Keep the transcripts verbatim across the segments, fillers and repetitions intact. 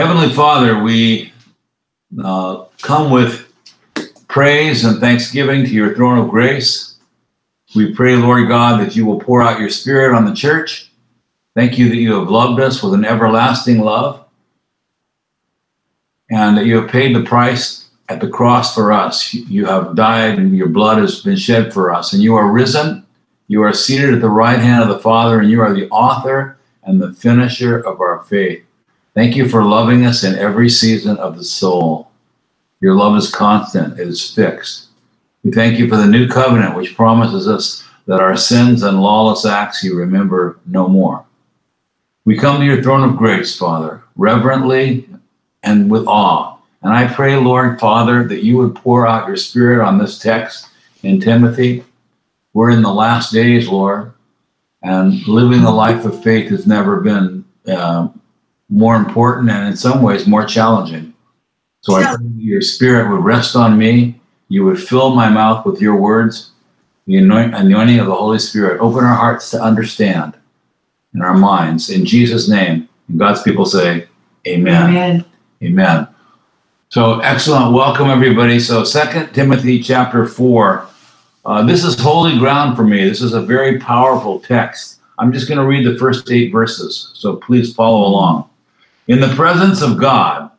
Heavenly Father, we uh, come with praise and thanksgiving to your throne of grace. We pray, Lord God, that you will pour out your Spirit on the church. Thank you that you have loved us with an everlasting love and that you have paid the price at the cross for us. You have died and your blood has been shed for us, and you are risen. You are seated at the right hand of the Father, and you are the author and the finisher of our faith. Thank you for loving us in every season of the soul. Your love is constant, it is fixed. We thank you for the new covenant, which promises us that our sins and lawless acts you remember no more. We come to your throne of grace, Father, reverently and with awe. And I pray, Lord, Father, that you would pour out your Spirit on this text in Timothy. We're in the last days, Lord, and living the life of faith has never been uh, more important and in some ways more challenging. So I pray that your Spirit would rest on me. You would fill my mouth with your words, the anoint- anointing of the Holy Spirit. Open our hearts to understand and our minds. In Jesus' name, and God's people say, amen. Amen. Amen. So excellent. Welcome, everybody. So Second Timothy chapter four. Uh, this is holy ground for me. This is a very powerful text. I'm just going to read the first eight verses, so please follow along. In the presence of God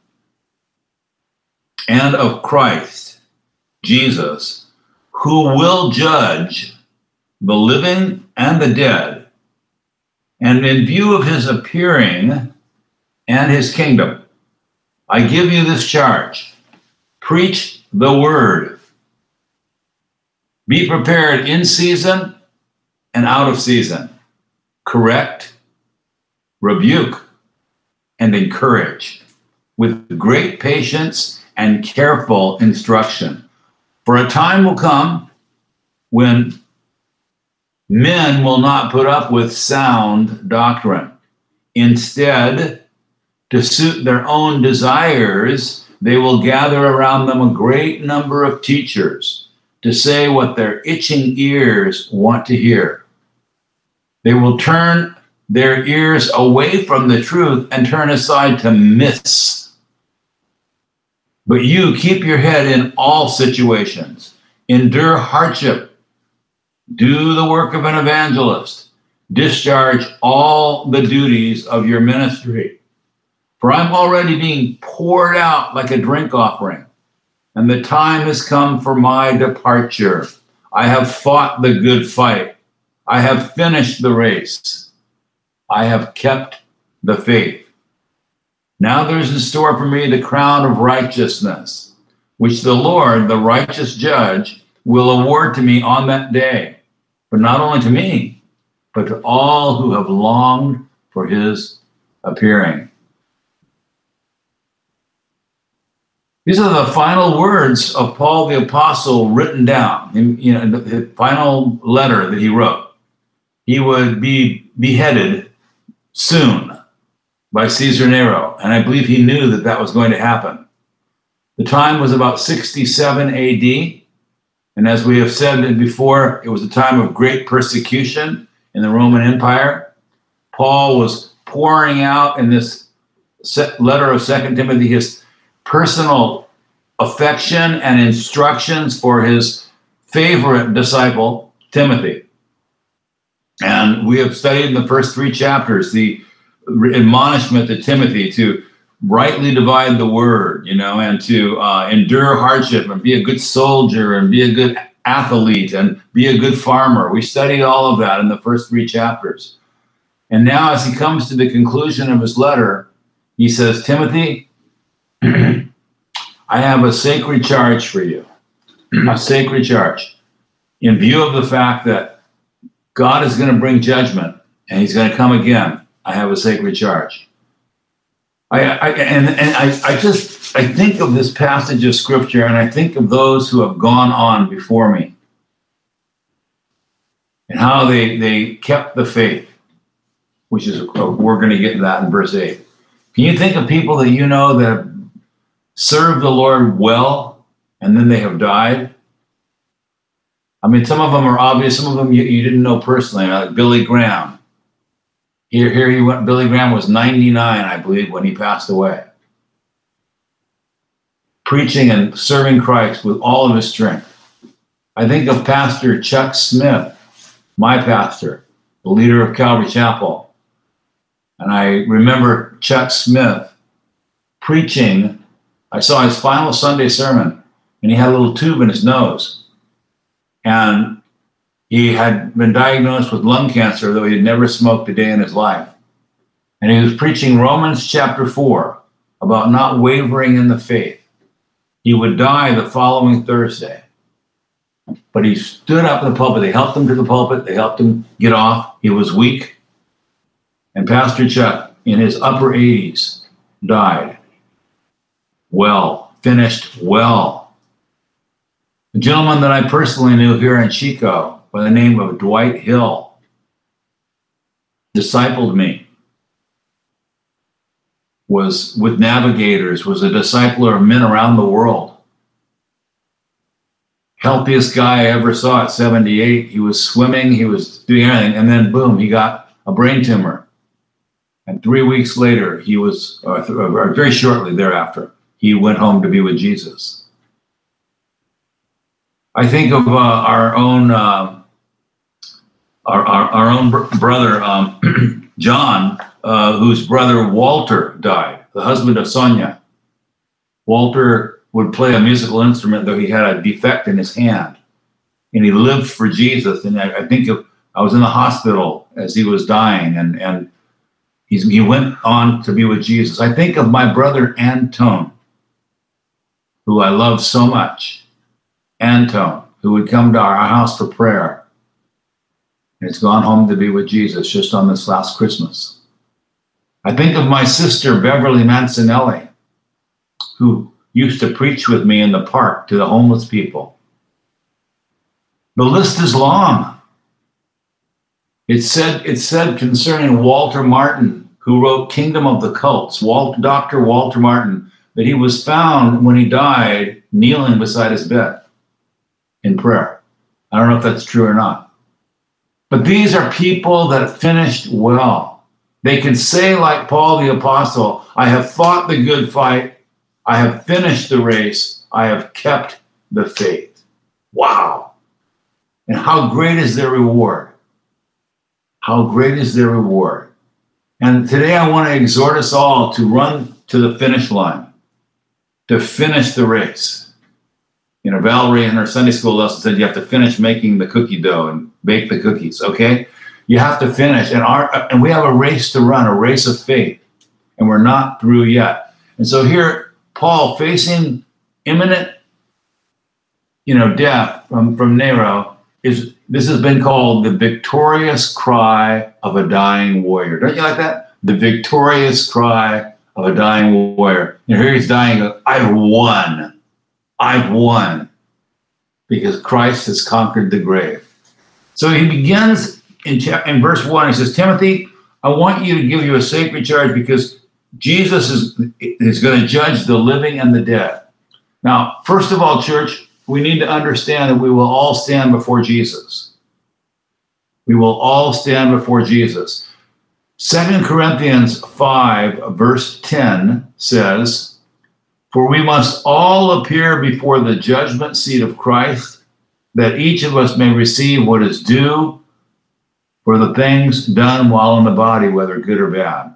and of Christ, Jesus, who will judge the living and the dead, and in view of his appearing and his kingdom, I give you this charge. Preach the word. Be prepared in season and out of season. Correct, rebuke, and encourage with great patience and careful instruction. For a time will come when men will not put up with sound doctrine. Instead, to suit their own desires, they will gather around them a great number of teachers to say what their itching ears want to hear. They will turn their ears away from the truth and turn aside to myths. But you keep your head in all situations. Endure hardship. Do the work of an evangelist. Discharge all the duties of your ministry. For I'm already being poured out like a drink offering, and the time has come for my departure. I have fought the good fight. I have finished the race. I have kept the faith. Now there's in store for me the crown of righteousness, which the Lord, the righteous judge, will award to me on that day. But not only to me, but to all who have longed for his appearing. These are the final words of Paul the Apostle written down, in, you know, the final letter that he wrote. He would be beheaded soon by Caesar Nero, and I believe he knew that that was going to happen. The time was about sixty-seven A D, and as we have said before, it was a time of great persecution in the Roman Empire. Paul was pouring out in this letter of Second Timothy his personal affection and instructions for his favorite disciple, Timothy. And we have studied in the first three chapters the admonishment to Timothy to rightly divide the word, you know, and to uh, endure hardship and be a good soldier and be a good athlete and be a good farmer. We studied all of that in the first three chapters. And now as he comes to the conclusion of his letter, he says, Timothy, I have a sacred charge for you, a sacred charge. In view of the fact that God is going to bring judgment and he's going to come again, I have a sacred charge. I, I and, and I, I just, I think of this passage of scripture and I think of those who have gone on before me and how they, they kept the faith, which is, we're going to get to that in verse eight. Can you think of people that you know that have served the Lord well and then they have died? I mean, some of them are obvious. Some of them you, you didn't know personally, like Billy Graham. Here, here he went. Billy Graham was ninety-nine, I believe, when he passed away. preaching and serving Christ with all of his strength. I think of Pastor Chuck Smith, my pastor, the leader of Calvary Chapel. And I remember Chuck Smith preaching. I saw his final Sunday sermon, and he had a little tube in his nose. And he had been diagnosed with lung cancer, though he had never smoked a day in his life. And he was preaching Romans chapter four about not wavering in the faith. He would die the following Thursday. But he stood up in the pulpit. They helped him to the pulpit. They helped him get off. He was weak. And Pastor Chuck, in his upper eighties, died. Well, finished well. A gentleman that I personally knew here in Chico by the name of Dwight Hill discipled me, was with Navigators, was a discipler of men around the world. Healthiest guy I ever saw at seventy-eight. He was swimming, he was doing everything, and then boom, he got a brain tumor. And three weeks later, he was, or, th- or very shortly thereafter, he went home to be with Jesus. I think of uh, our own uh, our, our, our own br- brother, um, John, uh, whose brother Walter died, the husband of Sonia. Walter would play a musical instrument, though he had a defect in his hand. And he lived for Jesus. And I, I think of, I was in the hospital as he was dying, and, and he's, he went on to be with Jesus. I think of my brother Antone, who I love so much. Antone, who would come to our house for prayer. And it's gone home to be with Jesus just on this last Christmas. I think of my sister, Beverly Mancinelli, who used to preach with me in the park to the homeless people. The list is long. It said, it said concerning Walter Martin, who wrote Kingdom of the Cults, Walt, Doctor Walter Martin, that he was found when he died kneeling beside his bed in prayer. I don't know if that's true or not. But these are people that finished well. They can say, like Paul the Apostle, I have fought the good fight, I have finished the race, I have kept the faith. Wow. And how great is their reward? How great is their reward? And today I want to exhort us all to run to the finish line, to finish the race. You know, Valerie in her Sunday school lesson said you have to finish making the cookie dough and bake the cookies, okay? You have to finish. And our and we have a race to run, a race of faith, and we're not through yet. And so here, Paul, facing imminent, you know, death from, from Nero, is this has been called the victorious cry of a dying warrior. Don't you like that? The victorious cry of a dying warrior. And here he's dying, I've won. I've won because Christ has conquered the grave. So he begins in, cha- in verse one. He says, Timothy, I want you to give you a sacred charge because Jesus is, is going to judge the living and the dead. Now, first of all, church, we need to understand that we will all stand before Jesus. We will all stand before Jesus. Second Corinthians five, verse ten says, for we must all appear before the judgment seat of Christ, that each of us may receive what is due for the things done while in the body, whether good or bad.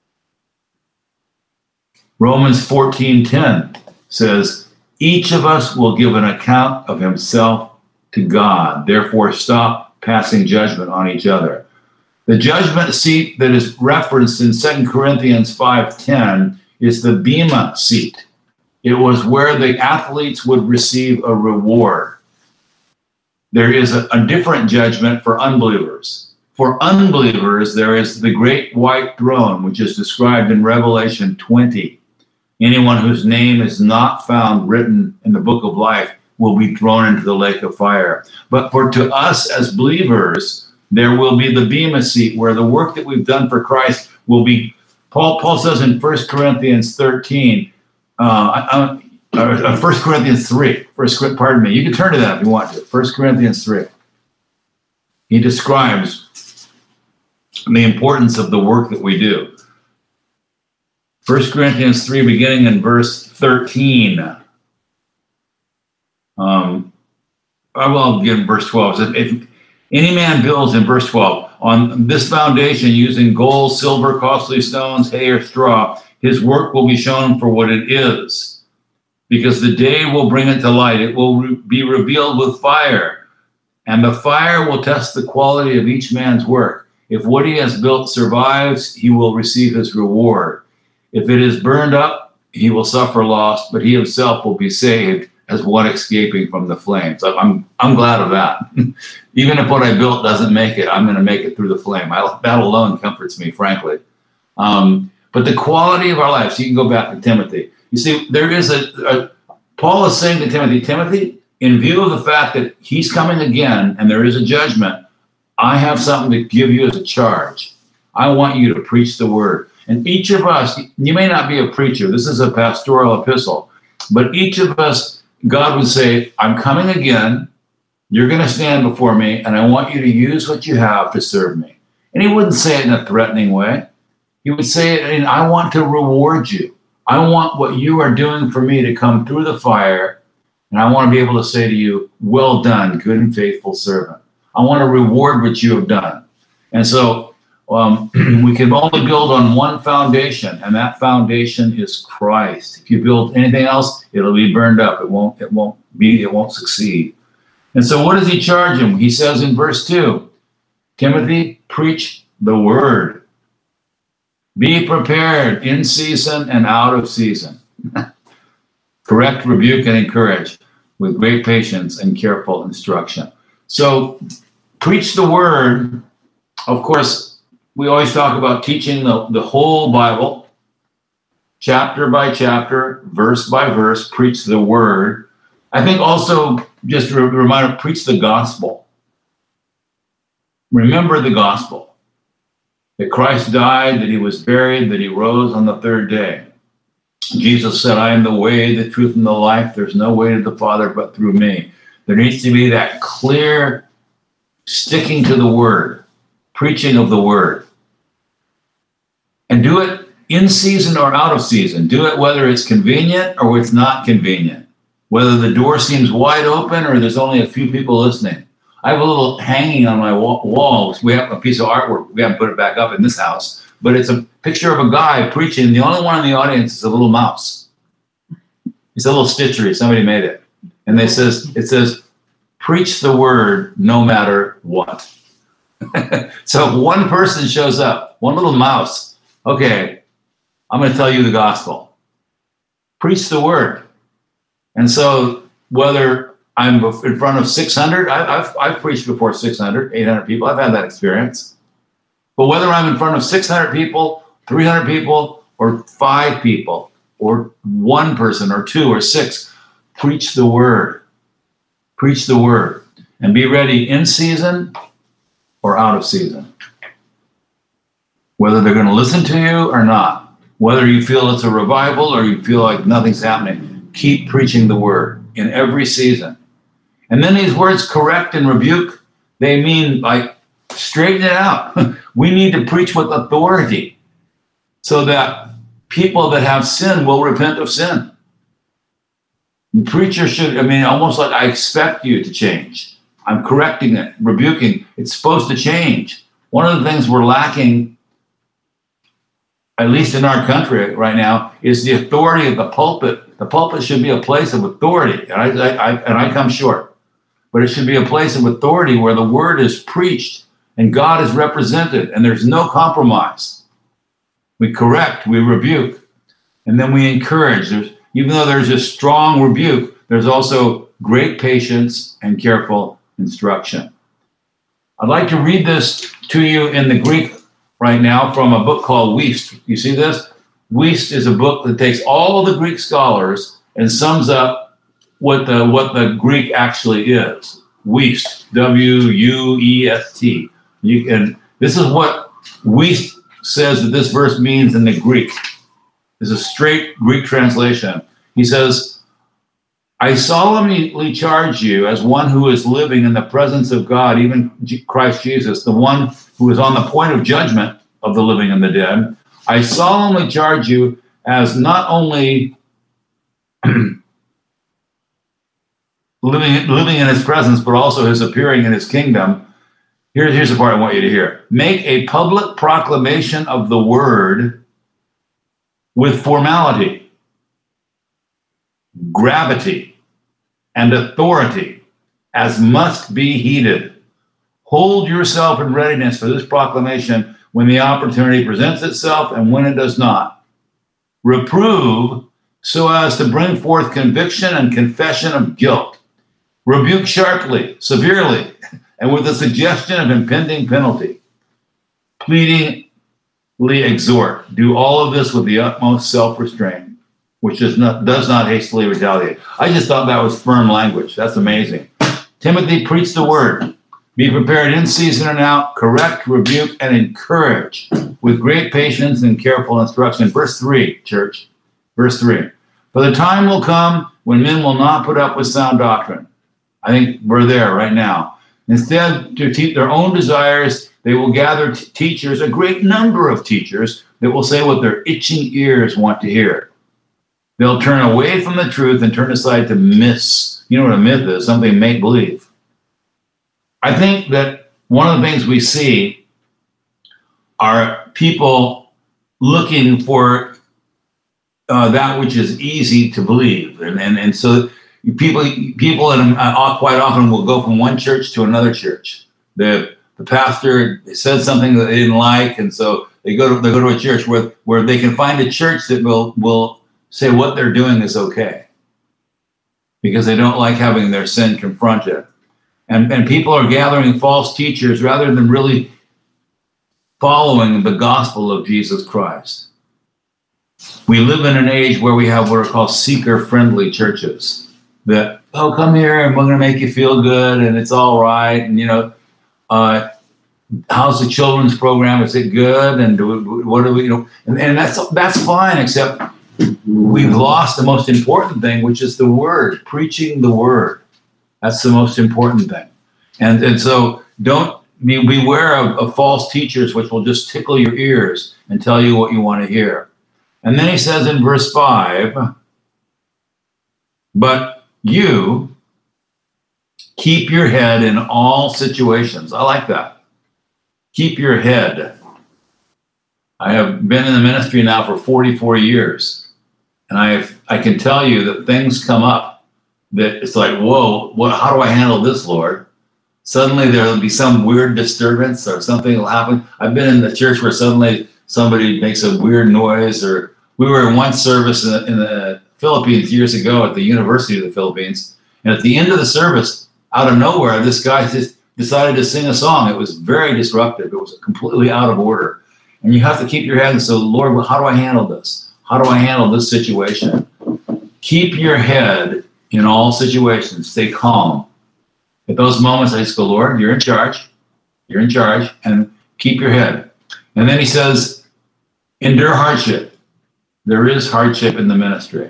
Romans fourteen ten says, each of us will give an account of himself to God. Therefore, stop passing judgment on each other. The judgment seat that is referenced in Second Corinthians five ten is the Bema seat. It was where the athletes would receive a reward. There is a, a different judgment for unbelievers. For unbelievers, there is the great white throne, which is described in Revelation twenty. Anyone whose name is not found written in the book of life will be thrown into the lake of fire. But for to us as believers, there will be the Bema seat where the work that we've done for Christ will be. Paul, Paul says in First Corinthians thirteen, Uh, uh, First Corinthians three, First, pardon me. You can turn to that if you want to. First Corinthians three. He describes the importance of the work that we do. First Corinthians three, beginning in verse thirteen. Um, I will begin verse twelve. It says, if any man builds in verse twelve on this foundation using gold, silver, costly stones, hay, or straw, his work will be shown for what it is, because the day will bring it to light. It will re- be revealed with fire, and the fire will test the quality of each man's work. If what he has built survives, he will receive his reward. If it is burned up, he will suffer loss, but he himself will be saved as one escaping from the flames. I'm I'm glad of that. Even if what I built doesn't make it, I'm going to make it through the flame. I, that alone comforts me, frankly. Um, but the quality of our lives, you can go back to Timothy. You see, there is a, a, Paul is saying to Timothy, Timothy, in view of the fact that he's coming again and there is a judgment, I have something to give you as a charge. I want you to preach the word. And each of us, you may not be a preacher. This is a pastoral epistle. But each of us, God would say, I'm coming again. You're going to stand before me, and I want you to use what you have to serve me. And he wouldn't say it in a threatening way. He would say it in, I want to reward you. I want what you are doing for me to come through the fire, and I want to be able to say to you, well done, good and faithful servant. I want to reward what you have done. And so um, we can only build on one foundation, and that foundation is Christ. If you build anything else, it'll be burned up. It won't, it won't be, it won't succeed. And so what does he charge him? He says in verse two, Timothy, preach the word. Be prepared in season and out of season. Correct, rebuke, and encourage with great patience and careful instruction. So preach the word. Of course, we always talk about teaching the, the whole Bible, chapter by chapter, verse by verse, preach the word. I think also, just a reminder, preach the gospel. Remember the gospel. That Christ died, that he was buried, that he rose on the third day. Jesus said, I am the way, the truth, and the life. There's no way to the Father but through me. There needs to be that clear sticking to the word, preaching of the word. And do it in season or out of season. Do it whether it's convenient or it's not convenient. Whether the door seems wide open or there's only a few people listening. I have a little hanging on my wall. We have a piece of artwork. We haven't put it back up in this house. But it's a picture of a guy preaching. The only one in the audience is a little mouse. It's a little stitchery. Somebody made it. And they says, it says, preach the word no matter what. So if one person shows up, one little mouse, okay, I'm going to tell you the gospel. Preach the word. And so whether I'm in front of six hundred, I, I've, I've preached before six hundred, eight hundred people. I've had that experience. But whether I'm in front of six hundred people, three hundred people, or five people, or one person, or two, or six, preach the word. Preach the word. And be ready in season or out of season. Whether they're going to listen to you or not. Whether you feel it's a revival or you feel like nothing's happening. Keep preaching the word in every season. And then these words, correct and rebuke, they mean like straighten it out. We need to preach with authority so that people that have sin will repent of sin. The preacher should, I mean, almost like I expect you to change. I'm correcting it, rebuking. It's supposed to change. One of the things we're lacking, at least in our country right now, is the authority of the pulpit. The pulpit should be a place of authority, and I, I, and I come short. But it should be a place of authority where the word is preached and God is represented, and there's no compromise. We correct, we rebuke, and then we encourage. There's, even though there's a strong rebuke, there's also great patience and careful instruction. I'd like to read this to you in the Greek right now from a book called Wuest. You see this? Wuest is a book that takes all of the Greek scholars and sums up what the what the Greek actually is. Wuest, W U E S T. You can, this is what Wuest says that this verse means in the Greek. It's a straight Greek translation. He says, I solemnly charge you as one who is living in the presence of God, even Christ Jesus, the one who is on the point of judgment of the living and the dead. I solemnly charge you as not only living, living in his presence, but also his appearing in his kingdom. Here, here's the part I want you to hear. Make a public proclamation of the word with formality, gravity, and authority, as must be heeded. Hold yourself in readiness for this proclamation when the opportunity presents itself and when it does not. Reprove so as to bring forth conviction and confession of guilt. Rebuke sharply, severely, and with a suggestion of impending penalty. Pleadingly exhort. Do all of this with the utmost self-restraint, which does not, does not hastily retaliate. I just thought that was firm language. That's amazing. Timothy, preach the word. Be prepared in season and out, correct, rebuke, and encourage with great patience and careful instruction. Verse three, church. Verse three. For the time will come when men will not put up with sound doctrine. I think we're there right now. Instead, to teach their own desires, they will gather t- teachers, a great number of teachers, that will say what their itching ears want to hear. They'll turn away from the truth and turn aside to myths. You know what a myth is? Something make-believe. I think that one of the things we see are people looking for uh, that which is easy to believe. And, and, and so people people uh, quite often will go from one church to another church. The, the pastor said something that they didn't like, and so they go to, they go to a church where, where they can find a church that will, will say what they're doing is okay because they don't like having their sin confronted. And, and people are gathering false teachers rather than really following the gospel of Jesus Christ. We live in an age where we have what are called seeker-friendly churches that, oh, come here and we're going to make you feel good and it's all right. And, you know, uh, how's the children's program? Is it good? And do we, what do we, you know, and, and that's, that's fine, except we've lost the most important thing, which is the word, preaching the word. That's the most important thing. And, and so don't be beware of, of false teachers, which will just tickle your ears and tell you what you want to hear. And then he says in verse five, but you keep your head in all situations. I like that. Keep your head. I have been in the ministry now for forty-four years, and I have, I can tell you that things come up that it's like, whoa, what, how do I handle this, Lord? Suddenly there'll be some weird disturbance or something will happen. I've been in the church where suddenly somebody makes a weird noise, or we were in one service in the, in the Philippines years ago at the University of the Philippines. And at the end of the service, out of nowhere, this guy just decided to sing a song. It was very disruptive. It was completely out of order. And you have to keep your head and say, Lord, well, how do I handle this? How do I handle this situation? Keep your head in all situations. Stay calm. At those moments, I just go, Lord, you're in charge. You're in charge, and keep your head. And then he says, endure hardship. There is hardship in the ministry.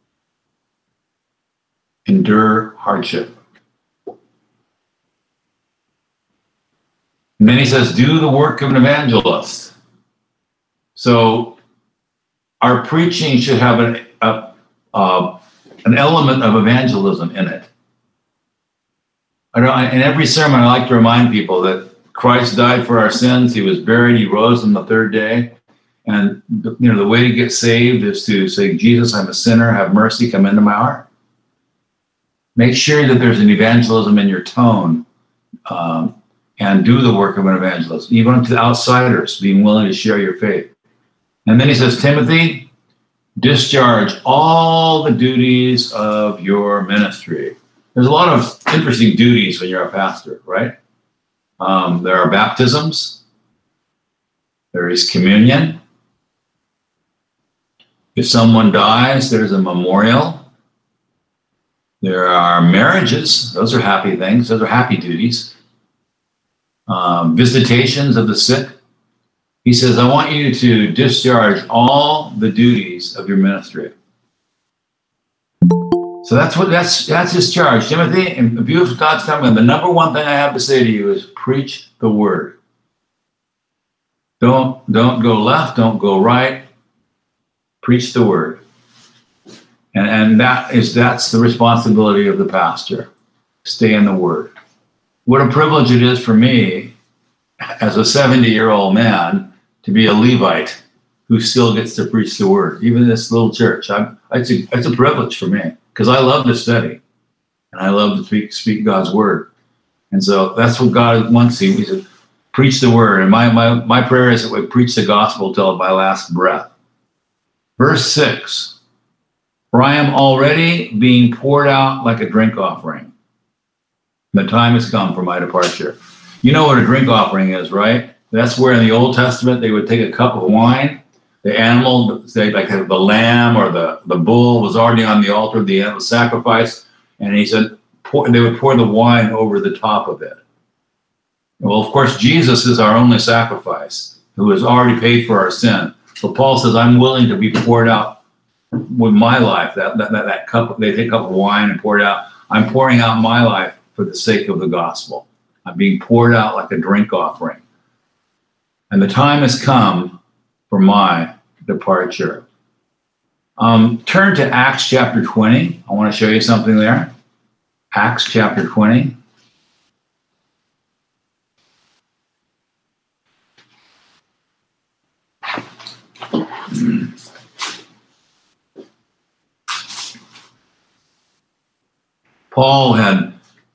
Endure hardship. And then he says, do the work of an evangelist. So our preaching should have an, a, a, an element of evangelism in it. I don't, in every sermon, I like to remind people that Christ died for our sins. He was buried. He rose on the third day. And, you know, the way to get saved is to say, Jesus, I'm a sinner. Have mercy. Come into my heart. Make sure that there's an evangelism in your tone, um, and do the work of an evangelist, even to outsiders, being willing to share your faith. And then he says, Timothy, discharge all the duties of your ministry. There's a lot of interesting duties when you're a pastor, right? Um, there are baptisms. There is communion. If someone dies, there's a memorial. There are marriages. Those are happy things. Those are happy duties. Um, visitations of the sick. He says, I want you to discharge all the duties of your ministry. So that's what that's that's his charge. Timothy, in view of God's coming, the number one thing I have to say to you is preach the word. Don't don't go left, don't go right. Preach the word. And and that is that's the responsibility of the pastor. stay in the Word. What a privilege it is for me as a seventy-year-old man to be a Levite who still gets to preach the Word, even in this little church. I'm, it's, a, it's a privilege for me because I love to study and I love to speak, speak God's Word. And so that's what God wants. He said, preach the Word. And my, my, my prayer is that we preach the gospel till my last breath. Verse six, for I am already being poured out like a drink offering. The time has come for my departure. You know what a drink offering is, right? That's where in the Old Testament they would take a cup of wine. The animal, say like the lamb or the, the bull was already on the altar, the animal sacrifice. And he said, pour, they would pour the wine over the top of it. Well, of course, Jesus is our only sacrifice who has already paid for our sin. So Paul says, I'm willing to be poured out with my life. That, that, that, that cup, they take a cup of wine and pour it out. I'm pouring out my life for the sake of the gospel. I'm being poured out like a drink offering. And the time has come for my departure. Um, turn to Acts chapter twenty. I want to show you something there. Acts chapter twenty. Paul had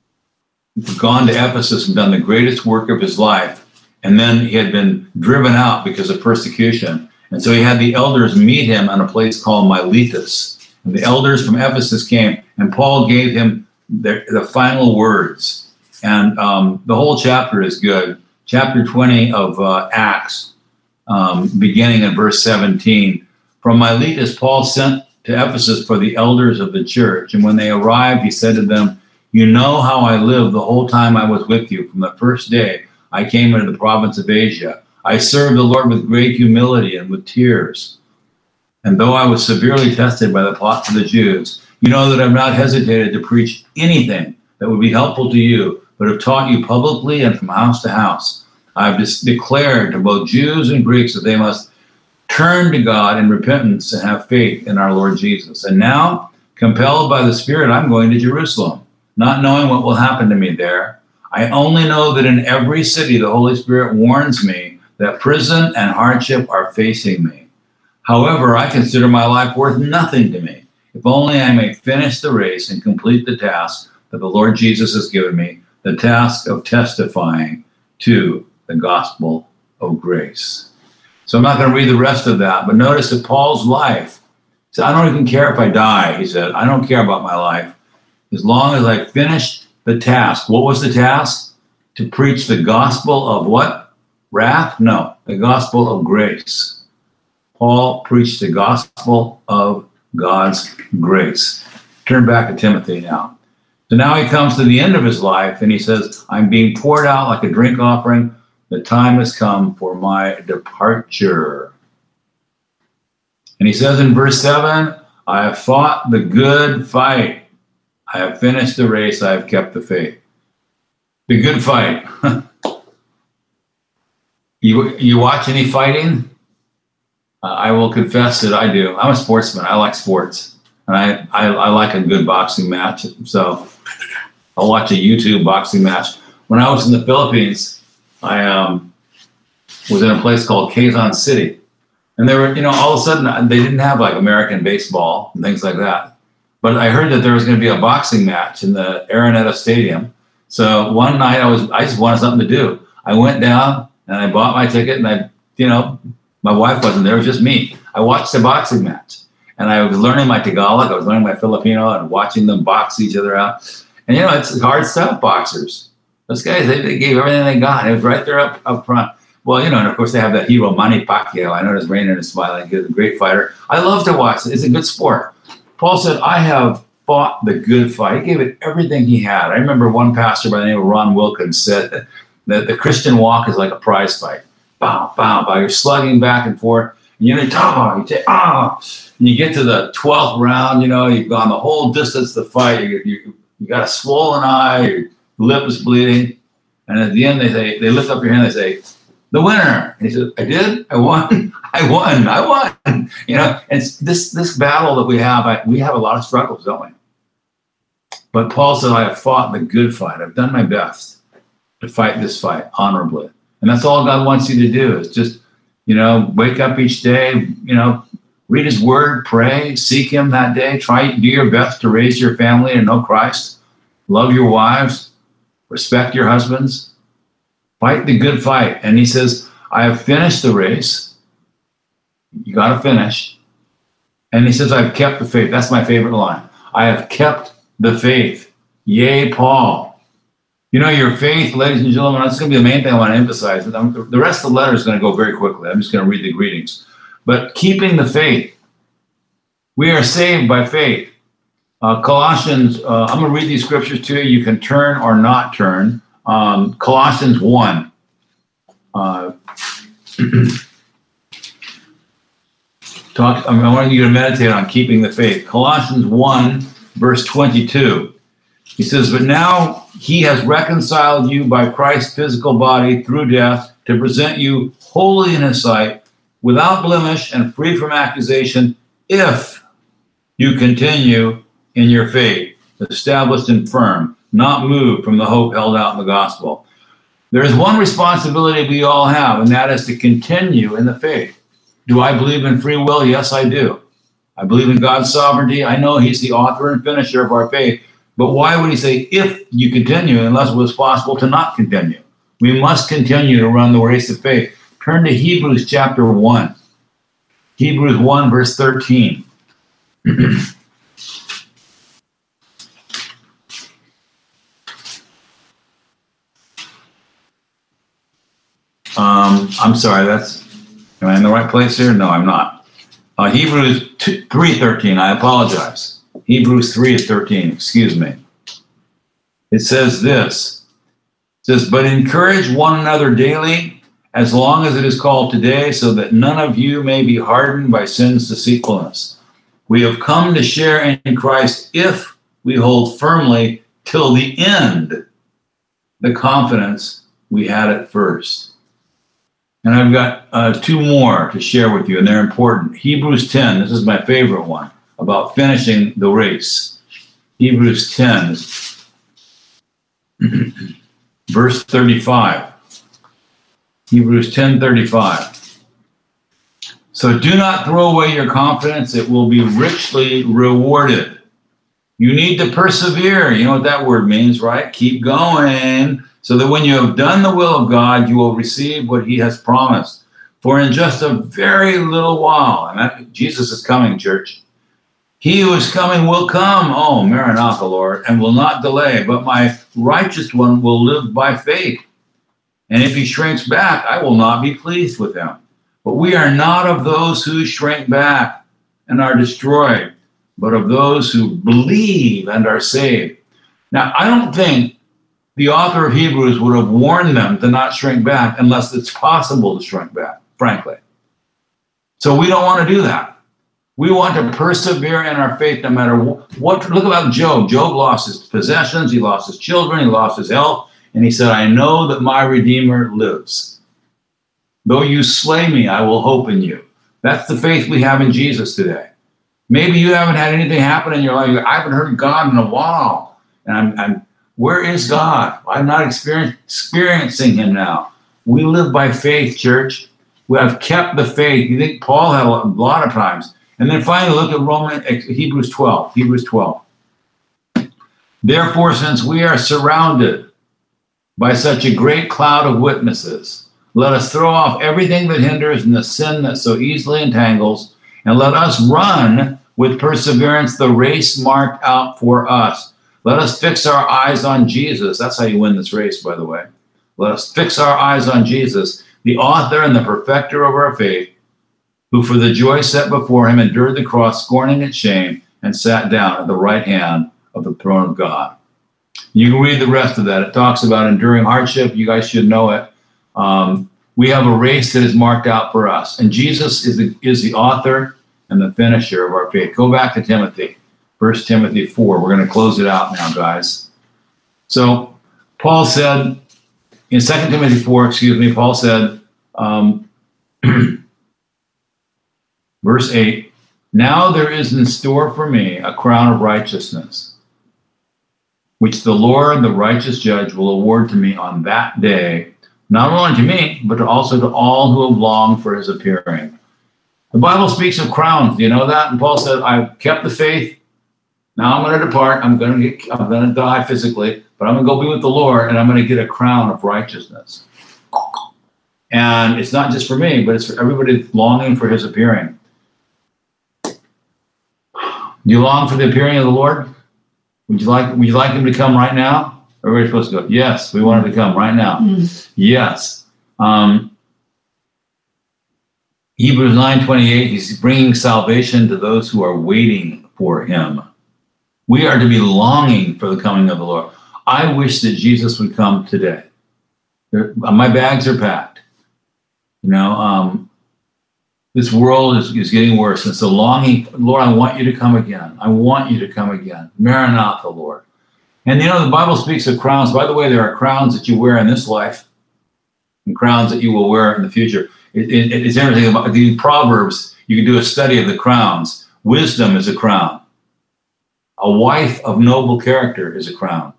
gone to Ephesus and done the greatest work of his life. And then he had been driven out because of persecution. And so he had the elders meet him in a place called Miletus. And the elders from Ephesus came, and Paul gave him the, the final words. And um, the whole chapter is good. Chapter twenty of uh, Acts, um, beginning in verse seventeen. From Miletus, Paul sent to Ephesus for the elders of the church. And when they arrived, he said to them, you know how I lived the whole time I was with you, from the first day I came into the province of Asia. I served the Lord with great humility and with tears. And though I was severely tested by the plots of the Jews, you know that I've not hesitated to preach anything that would be helpful to you, but have taught you publicly and from house to house. I've just declared to both Jews and Greeks that they must turn to God in repentance and have faith in our Lord Jesus. And now, compelled by the Spirit, I'm going to Jerusalem, not knowing what will happen to me there. I only know that in every city the Holy Spirit warns me that prison and hardship are facing me. However, I consider my life worth nothing to me, if only I may finish the race and complete the task that the Lord Jesus has given me, the task of testifying to the gospel of grace. So I'm not going to read the rest of that, but notice that Paul's life, so I don't even care if I die, he said. I don't care about my life, as long as I finish the task. What was the task? To preach the gospel of what? Wrath? No, the gospel of grace. Paul preached the gospel of God's grace. Turn back to Timothy now. So now he comes to the end of his life and he says, I'm being poured out like a drink offering. The time has come for my departure. And he says in verse seven, I have fought the good fight. I have finished the race. I have kept the faith. The good fight. you, you watch any fighting? Uh, I will confess that I do. I'm a sportsman. I like sports. And I, I, I like a good boxing match. So I'll watch a YouTube boxing match. When I was in the Philippines, I um, was in a place called Quezon City. And they were, you know, all of a sudden, they didn't have like American baseball and things like that. But I heard that there was going to be a boxing match in the Araneta Stadium. So one night I was, I just wanted something to do. I went down and I bought my ticket and I, you know, my wife wasn't there. It was just me. I watched the boxing match and I was learning my Tagalog. I was learning my Filipino and watching them box each other out. And, you know, it's hard stuff, boxers. Those guys, they, they gave everything they got. It was right there up, up front. Well, you know, and of course they have that hero, Manny Pacquiao. I know his rain and his smiling. He's a great fighter. I love to watch it. It's a good sport. Paul said, I have fought the good fight. He gave it everything he had. I remember one pastor by the name of Ron Wilkins said that the Christian walk is like a prize fight. Bow, bow, bow. You're slugging back and forth. And you know, oh, you take, ah. And you get to the twelfth round, you know, you've gone the whole distance to fight. You, you, you got a swollen eye, your lip is bleeding. And at the end, they say, they lift up your hand, they say, the winner. And he said, I did, I won, I won, I won. You know, and it's this this battle that we have, I, we have a lot of struggles, don't we? But Paul said, I have fought the good fight. I've done my best to fight this fight honorably. And that's all God wants you to do is just, you know, wake up each day, you know, read his word, pray, seek him that day, try do your best to raise your family and know Christ, love your wives, respect your husbands, fight the good fight. And he says, I have finished the race. You got to finish. And he says, I've kept the faith. That's my favorite line. I have kept the faith. Yay, Paul. You know, your faith, ladies and gentlemen, that's going to be the main thing I want to emphasize. The rest of the letter is going to go very quickly. I'm just going to read the greetings. But keeping the faith. We are saved by faith. Uh, Colossians, uh, I'm going to read these scriptures to you. You can turn or not turn. Um, Colossians one. Uh, talk, I, mean, I want you to meditate on keeping the faith. Colossians one, verse twenty-two. He says, but now he has reconciled you by Christ's physical body through death to present you holy in his sight, without blemish and free from accusation, if you continue in your faith, established and firm, not moved from the hope held out in the gospel. There is one responsibility we all have, and that is to continue in the faith. Do I believe in free will? Yes, I do. I believe in God's sovereignty. I know he's the author and finisher of our faith. But why would he say, if you continue, unless it was possible to not continue? We must continue to run the race of faith. Turn to Hebrews chapter one. Hebrews one, verse thirteen. um, I'm sorry, that's, am I in the right place here? No, I'm not. Uh, Hebrews three thirteen, I apologize. Hebrews three thirteen, excuse me. It says this. It says, but encourage one another daily, as long as it is called today, so that none of you may be hardened by sin's deceitfulness. We have come to share in Christ if we hold firmly till the end the confidence we had at first. And I've got uh, two more to share with you, and they're important. Hebrews ten, this is my favorite one, about finishing the race. Hebrews ten, verse thirty-five. Hebrews ten thirty-five. So do not throw away your confidence. It will be richly rewarded. You need to persevere. You know what that word means, right? Keep going, so that when you have done the will of God, you will receive what he has promised. For in just a very little while, and that, Jesus is coming, church. He who is coming will come, oh, Maranatha, Lord, and will not delay. But my righteous one will live by faith. And if he shrinks back, I will not be pleased with him. But we are not of those who shrink back and are destroyed, but of those who believe and are saved. Now, I don't think the author of Hebrews would have warned them to not shrink back unless it's possible to shrink back, frankly. So we don't want to do that. We want to persevere in our faith no matter what. Look about Job. Job lost his possessions. He lost his children. He lost his health. And he said, I know that my Redeemer lives. Though you slay me, I will hope in you. That's the faith we have in Jesus today. Maybe you haven't had anything happen in your life. I haven't heard God in a while. And I'm, I'm where is God? I'm not experience, experiencing him now. We live by faith, church. We have kept the faith. You think Paul had a lot of times. And then finally, look at Roman, Hebrews twelve. Hebrews twelve. Therefore, since we are surrounded by such a great cloud of witnesses, let us throw off everything that hinders and the sin that so easily entangles, and let us run with perseverance the race marked out for us. Let us fix our eyes on Jesus. That's how you win this race, by the way. Let us fix our eyes on Jesus, the author and the perfecter of our faith, who for the joy set before him endured the cross, scorning its shame, and sat down at the right hand of the throne of God. You can read the rest of that. It talks about enduring hardship. You guys should know it. Um, we have a race that is marked out for us. And Jesus is the, is the author and the finisher of our faith. Go back to Timothy, First Timothy four. We're going to close it out now, guys. So Paul said, in Second Timothy four, excuse me, Paul said, um, verse eight, now there is in store for me a crown of righteousness, which the Lord, the righteous judge, will award to me on that day, not only to me, but also to all who have longed for his appearing. The Bible speaks of crowns. Do you know that? And Paul said, I've kept the faith. Now I'm going to depart. I'm going to get, I'm going to die physically, but I'm going to go be with the Lord, and I'm going to get a crown of righteousness. And it's not just for me, but it's for everybody longing for his appearing. Do you long for the appearing of the Lord? Would you like, would you like him to come right now? Everybody's supposed to go, yes, we want him to come right now. Mm. Yes. Um, Hebrews nine twenty-eight, he's bringing salvation to those who are waiting for him. We are to be longing for the coming of the Lord. I wish that Jesus would come today. My bags are packed. You know, um, this world is, is getting worse. And so longing, Lord, I want you to come again. I want you to come again. Maranatha, Lord. And you know, the Bible speaks of crowns. By the way, there are crowns that you wear in this life and crowns that you will wear in the future. It, it, it's everything about the Proverbs. You can do a study of the crowns. Wisdom is a crown. A wife of noble character is a crown.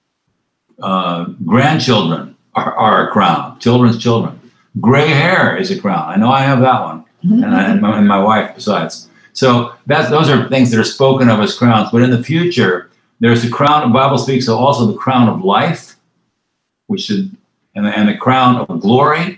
Uh, grandchildren are, are a crown. Children's children. Gray hair is a crown. I know I have that one, mm-hmm. and, I, and, my, and my wife besides. So that's those are things that are spoken of as crowns. But in the future, there's the crown. The Bible speaks of also the crown of life, which should, and the, and the crown of glory.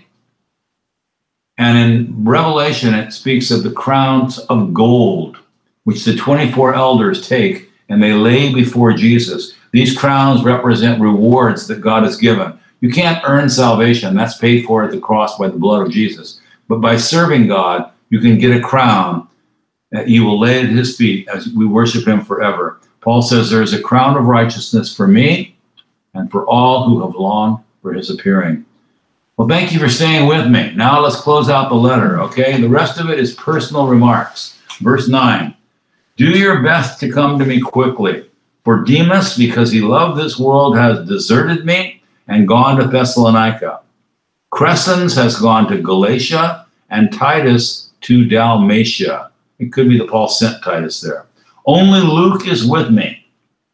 And in Revelation, it speaks of the crowns of gold, which the twenty-four elders take and they lay before Jesus. These crowns represent rewards that God has given. You can't earn salvation. That's paid for at the cross by the blood of Jesus. But by serving God, you can get a crown that you will lay at his feet as we worship him forever. Paul says there is a crown of righteousness for me and for all who have longed for his appearing. Well, thank you for staying with me. Now let's close out the letter, okay? The rest of it is personal remarks. Verse nine, do your best to come to me quickly. For Demas, because he loved this world, has deserted me and gone to Thessalonica. Crescens has gone to Galatia and Titus to Dalmatia. It could be that Paul sent Titus there. Only Luke is with me.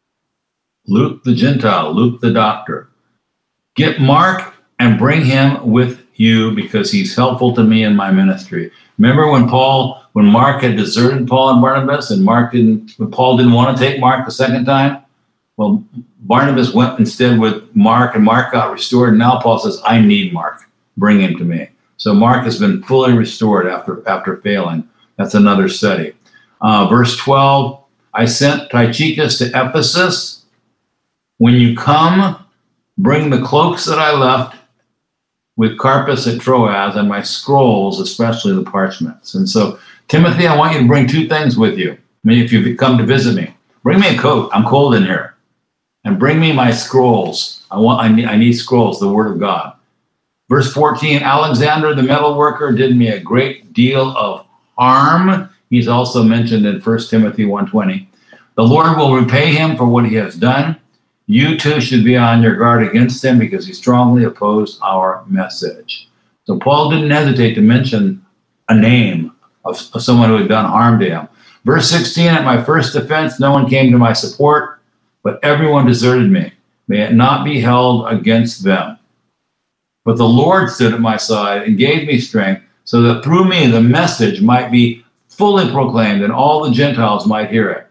Luke the Gentile, Luke the doctor. Get Mark and bring him with you because he's helpful to me in my ministry. Remember when Paul, when Mark had deserted Paul and Barnabas, and Mark didn't, Paul didn't want to take Mark the second time? Well, Barnabas went instead with Mark, and Mark got restored. And now Paul says, I need Mark. Bring him to me. So Mark has been fully restored after, after failing. That's another study. Uh, verse twelve, I sent Tychicus to Ephesus. When you come, bring the cloaks that I left with Carpus at Troas and my scrolls, especially the parchments. And so, Timothy, I want you to bring two things with you. I mean, if you've come to visit me, bring me a coat. I'm cold in here. And bring me my scrolls. I want. I need, I need scrolls, the word of God. Verse fourteen, Alexander the metal worker did me a great deal of harm. He's also mentioned in First Timothy one twenty. The Lord will repay him for what he has done. You too should be on your guard against him because he strongly opposed our message. So Paul didn't hesitate to mention a name of, of someone who had done harm to him. Verse sixteen, at my first defense, no one came to my support, but everyone deserted me. May it not be held against them. But the Lord stood at my side and gave me strength so that through me the message might be fully proclaimed and all the Gentiles might hear it.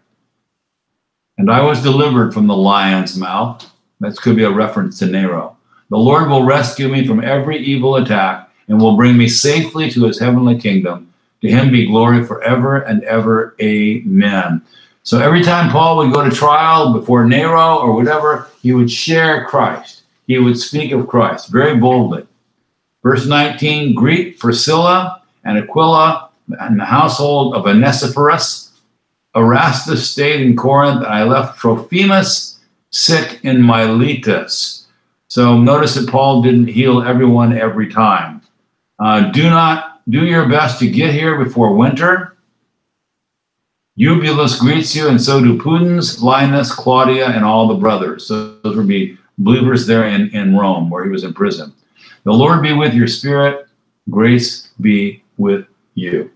And I was delivered from the lion's mouth. That could be a reference to Nero. The Lord will rescue me from every evil attack and will bring me safely to his heavenly kingdom. To him be glory forever and ever. Amen. So every time Paul would go to trial before Nero or whatever, he would share Christ. He would speak of Christ very boldly. Verse nineteen, greet Priscilla and Aquila and the household of Onesiphorus. Erastus stayed in Corinth, and I left Trophimus sick in Miletus. So notice that Paul didn't heal everyone every time. Uh, do not do your best to get here before winter. Eubulus greets you, and so do Pudens, Linus, Claudia, and all the brothers. So those would be believers there in, in Rome, where he was in prison. The Lord be with your spirit. Grace be with you.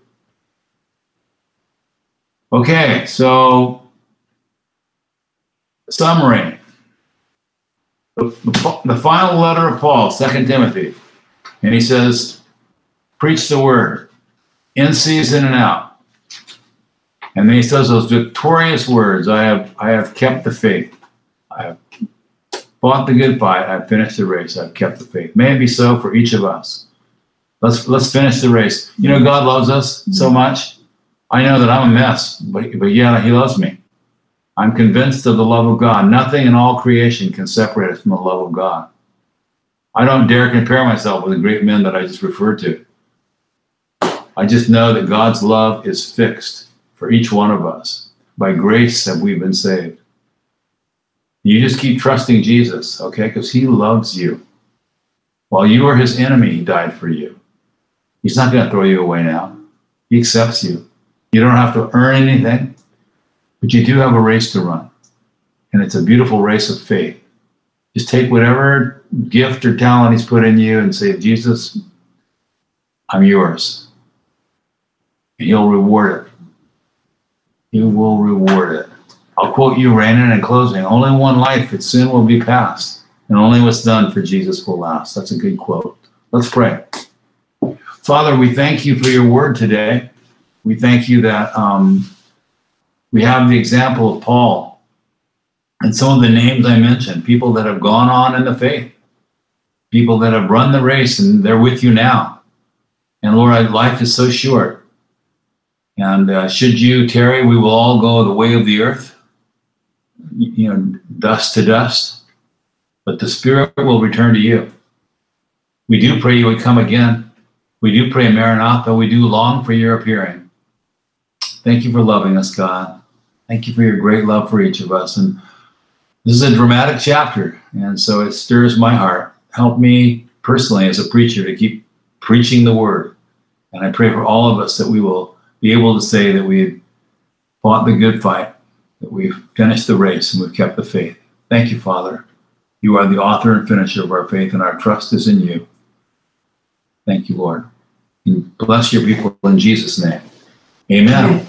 Okay, so summary. the, the, the final letter of Paul, Second Timothy. And he says, preach the word in season and out. And then he says those victorious words, I have I have kept the faith. I have fought the good fight. I've finished the race. I've kept the faith. May it be so for each of us. Let's let's finish the race. You know, God loves us so much. I know that I'm a mess, but, but yeah, he loves me. I'm convinced of the love of God. Nothing in all creation can separate us from the love of God. I don't dare compare myself with the great men that I just referred to. I just know that God's love is fixed for each one of us. By grace have we been saved. You just keep trusting Jesus, okay? Because he loves you. While you were his enemy, he died for you. He's not going to throw you away now. He accepts you. You don't have to earn anything, but you do have a race to run. And it's a beautiful race of faith. Just take whatever gift or talent he's put in you and say, Jesus, I'm yours. And he'll reward it. He will reward it. I'll quote you, Raymond, in closing. Only one life, it soon will be past. And only what's done for Jesus will last. That's a good quote. Let's pray. Father, we thank you for your word today. We thank you that um, we have the example of Paul and some of the names I mentioned, people that have gone on in the faith, people that have run the race and they're with you now. And Lord, life is so short. And uh, should you tarry, we will all go the way of the earth, you know, dust to dust. But the Spirit will return to you. We do pray you would come again. We do pray, Maranatha. We do long for your appearing. Thank you for loving us, God. Thank you for your great love for each of us. And this is a dramatic chapter, and so it stirs my heart. Help me personally as a preacher to keep preaching the word. And I pray for all of us that we will be able to say that we fought the good fight, that we've finished the race, and we've kept the faith. Thank you, Father. You are the author and finisher of our faith, and our trust is in you. Thank you, Lord. And bless your people in Jesus' name. Amen.